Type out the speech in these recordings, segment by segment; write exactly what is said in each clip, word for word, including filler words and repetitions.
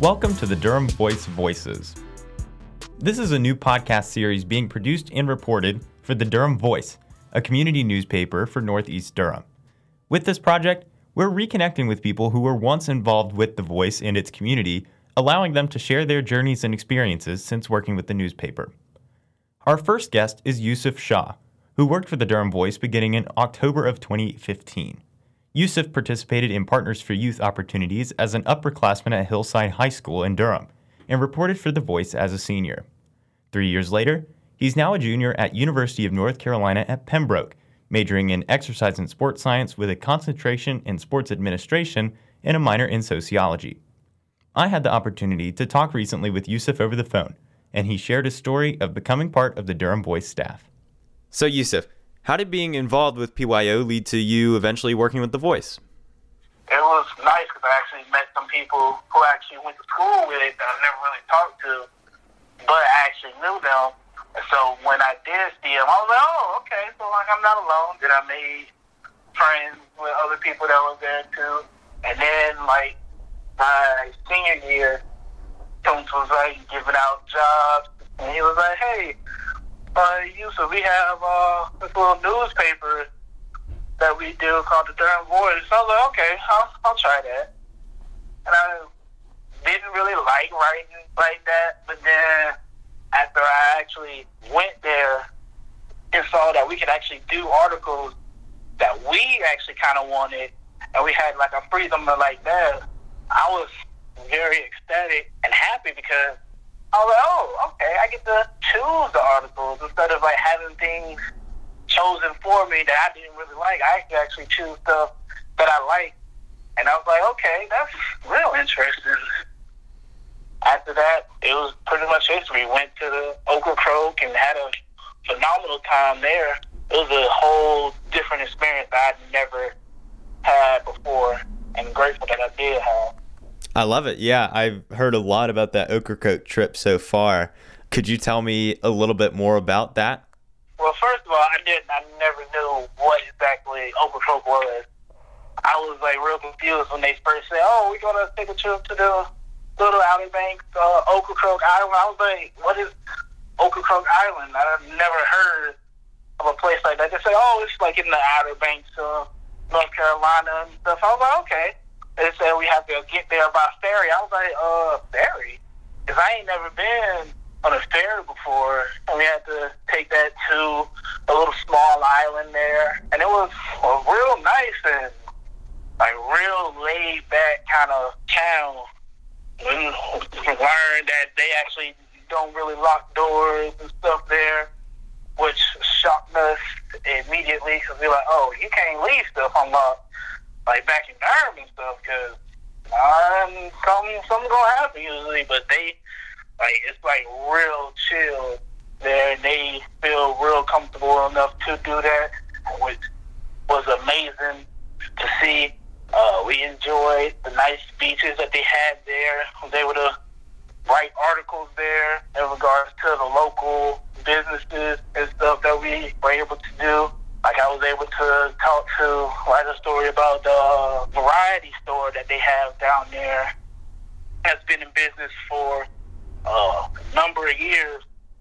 Welcome to the Durham Voice Voices. This is a new podcast series being produced and reported for the Durham Voice, a community newspaper for Northeast Durham. With this project, we're reconnecting with people who were once involved with The Voice and its community, allowing them to share their journeys and experiences since working with the newspaper. Our first guest is Yusuf Shah, who worked for the Durham Voice beginning in October of twenty fifteen. Yusuf participated in Partners for Youth Opportunities as an upperclassman at Hillside High School in Durham and reported for The Voice as a senior. Three years later, he's now a junior at University of North Carolina at Pembroke, majoring in exercise and sports science with a concentration in sports administration and a minor in sociology. I had the opportunity to talk recently with Yusuf over the phone, and he shared his story of becoming part of the Durham Voice staff. So Yusuf, how did being involved with P Y O lead to you eventually working with The Voice? It was nice because I actually met some people who I actually went to school with that I never really talked to, but I actually knew them. And so when I did see them, I was like, oh, okay, so like I'm not alone. Then I made friends with other people that were there too. And then like my senior year, Tony was like giving out jobs, and he was like, hey, Uh, Yusuf, we have uh, this little newspaper that we do called the Durham Voice. So I was like, okay, I'll, I'll try that. And I didn't really like writing like that, but then after I actually went there and saw that we could actually do articles that we actually kind of wanted, and we had like a freedom like that, I was very ecstatic and happy because I was like, oh, okay, I get to choose the articles instead of like having things chosen for me that I didn't really like. I could actually choose stuff that I like. And I was like, okay, that's real interesting. After that, it was pretty much history. Went to the Ocracoke and had a phenomenal time there. It was a whole different experience that I'd never had before, and grateful that I did have. I love it. Yeah, I've heard a lot about that Ocracoke trip so far. Could you tell me a little bit more about that? Well, first of all, I didn't. I never knew what exactly Ocracoke was. I was like real confused when they first said, "Oh, we're gonna take a trip to the Little Outer Banks, uh, Ocracoke Island." I was like, "What is Ocracoke Island?" I've never heard of a place like that. They say, "Oh, it's like in the Outer Banks of North Carolina and stuff." I was like, "Okay." They said we have to get there by ferry. I was like, uh, ferry? Because I ain't never been on a ferry before. And we had to take that to a little small island there. And it was a real nice and like real laid back kind of town. We learned that they actually don't really lock doors and stuff there, which shocked us immediately because we were like, oh, you can't leave stuff unlocked. Like back in Durham and stuff, because um, something, something's going to happen usually, but they, like, it's like real chill there, and they feel real comfortable enough to do that, which was amazing to see. Uh, we enjoyed the nice beaches that they had there. I was able to write articles there in regards to the local businesses and stuff that we were able to do. Like I was able to talk to, write a story about the variety store that they have down there. That's been in business for uh, a number of years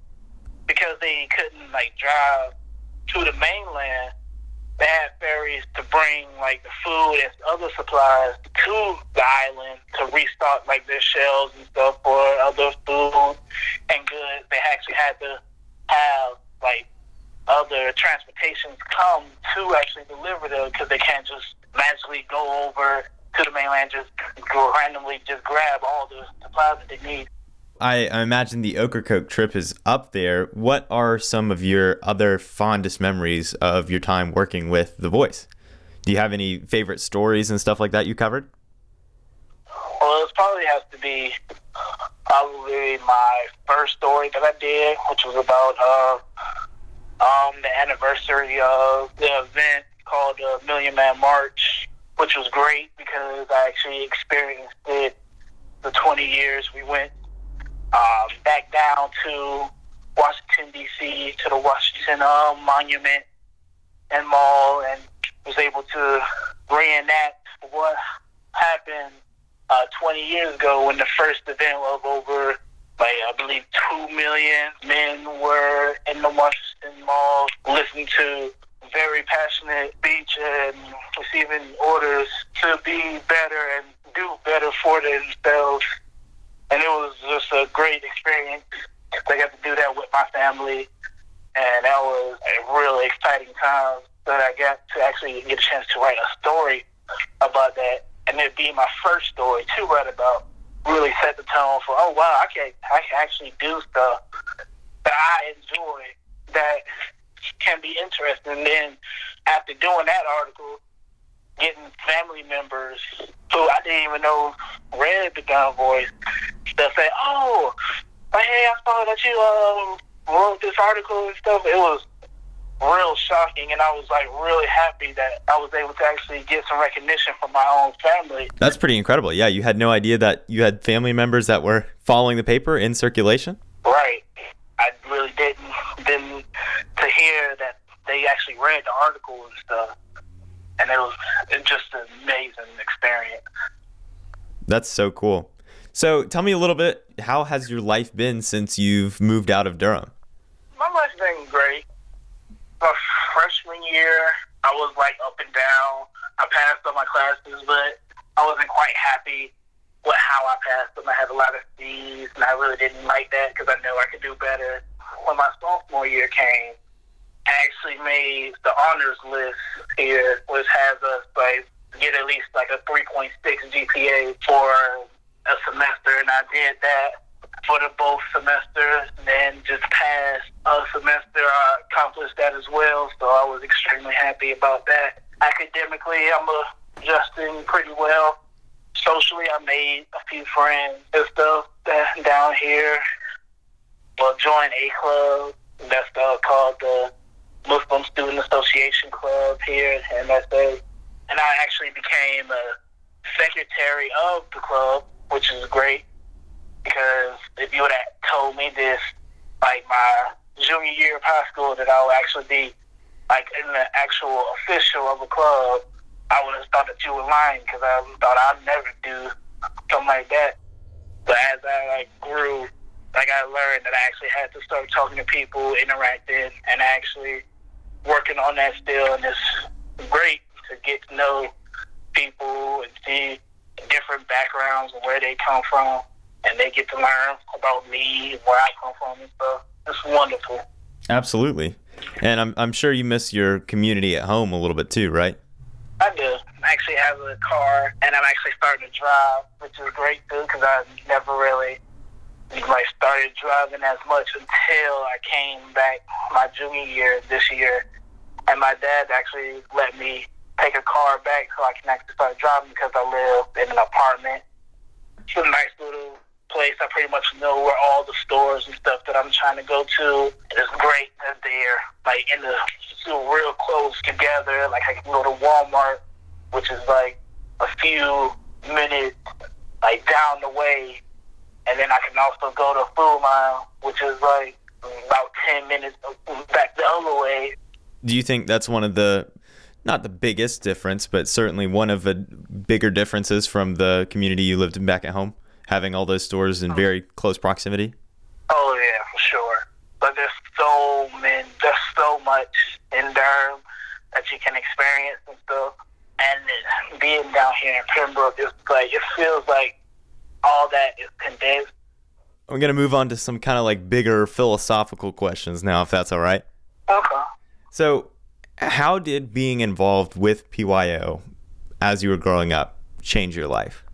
because they couldn't like drive to the mainland. They had ferries to bring like the food and other supplies to the island to restock like their shelves and stuff for other food and goods. They actually had to have like other transportations come to actually deliver them because they can't just magically go over to the mainland, just go randomly just grab all the supplies that they need. I, I imagine the Ocracoke trip is up there. What are some of your other fondest memories of your time working with The Voice? Do you have any favorite stories and stuff like that you covered? Well, it probably has to be probably my first story that I did, which was about uh, Um, the anniversary of the event called the Million Man March, which was great because I actually experienced it the twenty years. We went um, back down to Washington, D C, to the Washington uh, Monument and Mall, and was able to reenact what happened uh, twenty years ago when the first event of over, like, I believe two million men were in the Washington Mall listening to very passionate speech and receiving orders to be better and do better for themselves. And it was just a great experience. I got to do that with my family, and that was a really exciting time that I got to actually get a chance to write a story about that, and it being my first story to write about really set the tone for, oh wow, I can I can actually do stuff that I enjoy that can be interesting. And then after doing that article, getting family members who I didn't even know read the Durham Voice, they'll say, oh, hey, I saw that you um, wrote this article and stuff. It was real shocking, and I was like really happy that I was able to actually get some recognition from my own family. That's pretty incredible. Yeah, you had no idea that you had family members that were following the paper in circulation? Right. I really didn't. Then to hear that they actually read the article and stuff, and it was just an amazing experience. That's so cool. So tell me a little bit, how has your life been since you've moved out of Durham? My life's been great. My freshman year, I was like up and down. I passed all my classes, but I wasn't quite happy with how I passed them. I had a lot of C's, and I really didn't like that because I knew I could do better. When my sophomore year came, I actually made the honors list here, which has us like get at least like a three point six G P A for a semester, and I did that for the both semesters, and then just passed a semester. I accomplished that as well, so I was extremely happy about that. Academically, I'm adjusting pretty well. Socially, I made a few friends and stuff that, down here. Well, joined a club that's uh, called the Muslim Student Association Club here in M S A, and I actually became a secretary of the club, which is great, because if you would have told me this, like my junior year of high school, that I would actually be like in the actual official of a club, I would have thought that you were lying, because I thought I'd never do something like that. But as I like grew, like I learned that I actually had to start talking to people, interacting, and actually working on that still. And it's great to get to know people and see different backgrounds and where they come from, and they get to learn about me, where I come from and stuff. It's wonderful. Absolutely. And I'm I'm sure you miss your community at home a little bit too, right? I do. I actually have a car, and I'm actually starting to drive, which is great too, because I never really like started driving as much until I came back my junior year this year, and my dad actually let me take a car back so I can actually start driving, because I live in an apartment. It's a nice little place. I pretty much know where all the stores and stuff that I'm trying to go to. And it's great that they're like in the still real close together. Like I can go to Walmart, which is like a few minutes like down the way, and then I can also go to Food Mile, which is like about ten minutes back the other way. Do you think that's one of the, not the biggest difference, but certainly one of the bigger differences from the community you lived in back at home, having all those stores in very close proximity? Oh yeah, for sure. But there's so many, there's so much in Durham that you can experience and stuff. And being down here in Pembroke, it's like, it feels like all that is condensed. I'm going to move on to some kind of like bigger philosophical questions now, if that's all right. Okay. So how did being involved with P Y O as you were growing up change your life?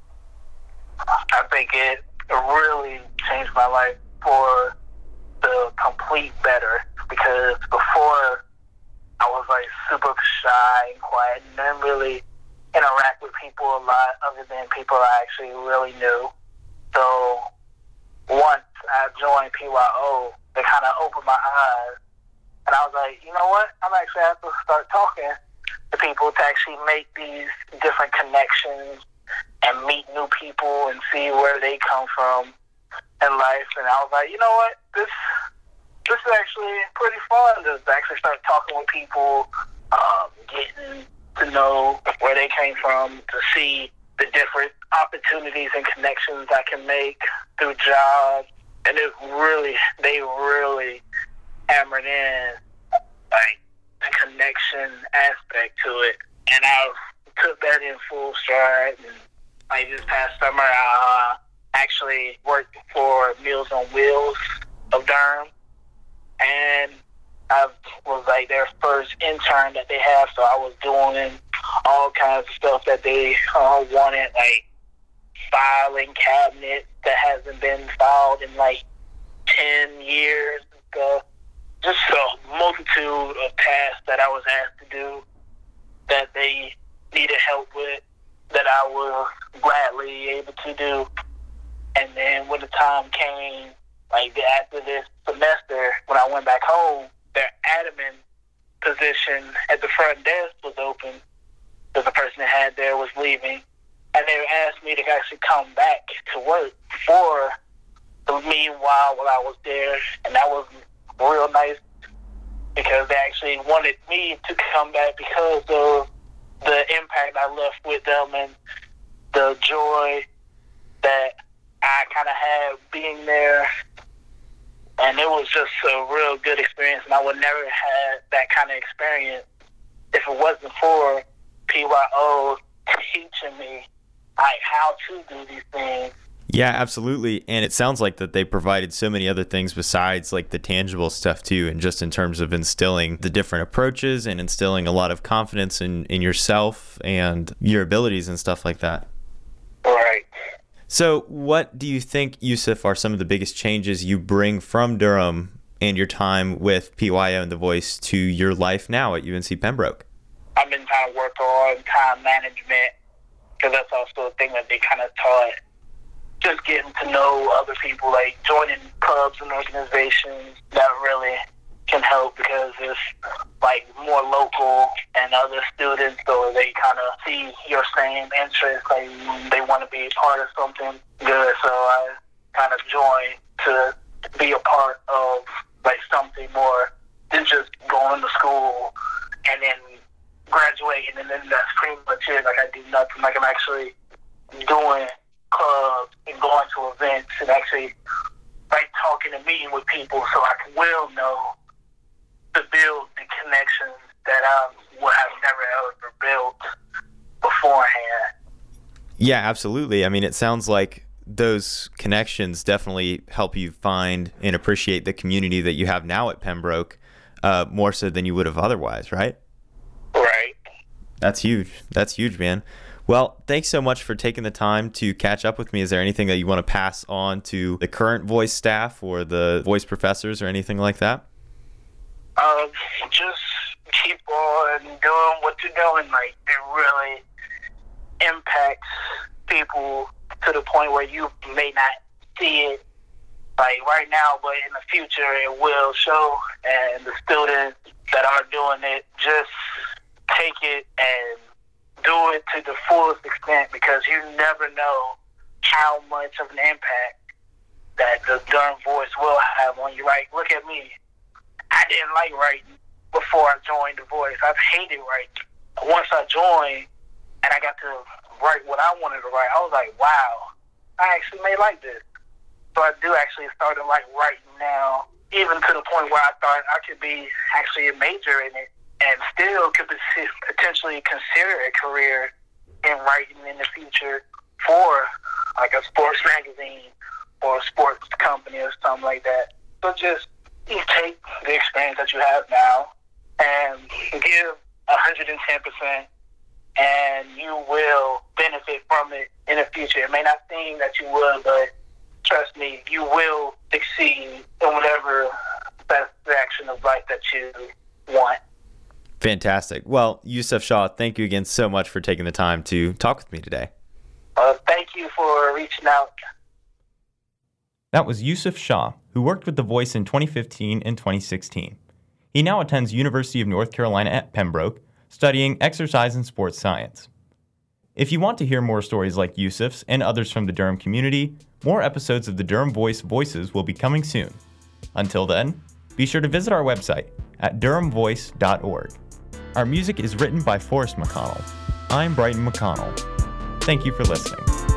I think it really changed my life for the complete better, because before I was like super shy and quiet and didn't really interact with people a lot other than people I actually really knew. So once I joined P Y O, it kind of opened my eyes, and I was like, you know what? I'm actually have to start talking to people to actually make these different connections and meet new people and see where they come from in life. And I was like, you know what? This this is actually pretty fun to actually start talking with people, um, getting to know where they came from, to see the different opportunities and connections I can make through jobs. And it really, they really hammered in, like, the connection aspect to it. And I took that in full stride. And like this past summer, I uh, actually worked for Meals on Wheels of Durham. And I was like their first intern that they have, so I was doing all kinds of stuff that they uh, wanted, like filing cabinets that hasn't been filed in like ten years and stuff. Just a multitude of tasks that I was asked to do that they needed help with that I was gladly able to do. And then when the time came, like after this semester, when I went back home, their admin position at the front desk was open because the person that had there was leaving. And they asked me to actually come back to work for the meanwhile while I was there. And that was real nice because they actually wanted me to come back because of the impact I left with them and the joy that I kind of had being there. And it was just a real good experience, and I would never have had that kind of experience if it wasn't for P Y O teaching me like how to do these things. Yeah, absolutely. And it sounds like that they provided so many other things besides like the tangible stuff too, and just in terms of instilling the different approaches and instilling a lot of confidence in, in yourself and your abilities and stuff like that. Right. So what do you think, Yusuf, are some of the biggest changes you bring from Durham and your time with P Y O and The Voice to your life now at U N C Pembroke? I've been trying to work on time management because that's also a thing that they kind of taught. Just getting to know other people, like joining clubs and organizations that really can help because it's like more local and other students, so they kind of see your same interests, like they want to be a part of something good. So I kind of joined to be a part of like something more than just going to school and then graduating and then that's pretty much it. Like I do nothing. Like I'm actually doing clubs and going to events and actually like talking and meeting with people so I can will know to build the connections that I would have never ever built beforehand. Yeah, absolutely. I mean, it sounds like those connections definitely help you find and appreciate the community that you have now at Pembroke, uh, more so than you would have otherwise, right? Right. That's huge. That's huge, man. Well, thanks so much for taking the time to catch up with me. Is there anything that you want to pass on to the current Voice staff or the Voice professors or anything like that? Um, just keep on doing what you're doing. Like, it really impacts people to the point where you may not see it, like, right now, but in the future it will show. And the students that are doing it, just take it and do it to the fullest extent because you never know how much of an impact that the Durham Voice will have on you. Like, look at me. I didn't like writing before I joined The Voice. I've hated writing. Once I joined and I got to write what I wanted to write, I was like, wow, I actually may like this. So I do actually start to like writing now, even to the point where I thought I could be actually a major in it and still could potentially consider a career in writing in the future for like a sports magazine or a sports company or something like that. So just you take the experience that you have now and give one hundred ten percent and you will benefit from it in the future. It may not seem that you will, but trust me, you will succeed in whatever best action of life that you want. Fantastic. Well, Yusuf Shah, thank you again so much for taking the time to talk with me today. Uh, thank you for reaching out. That was Yusuf Shah, who worked with The Voice in twenty fifteen and twenty sixteen. He now attends University of North Carolina at Pembroke, studying exercise and sports science. If you want to hear more stories like Yusuf's and others from the Durham community, more episodes of the Durham Voice Voices will be coming soon. Until then, be sure to visit our website at durham voice dot org. Our music is written by Forrest McConnell. I'm Brighton McConnell. Thank you for listening.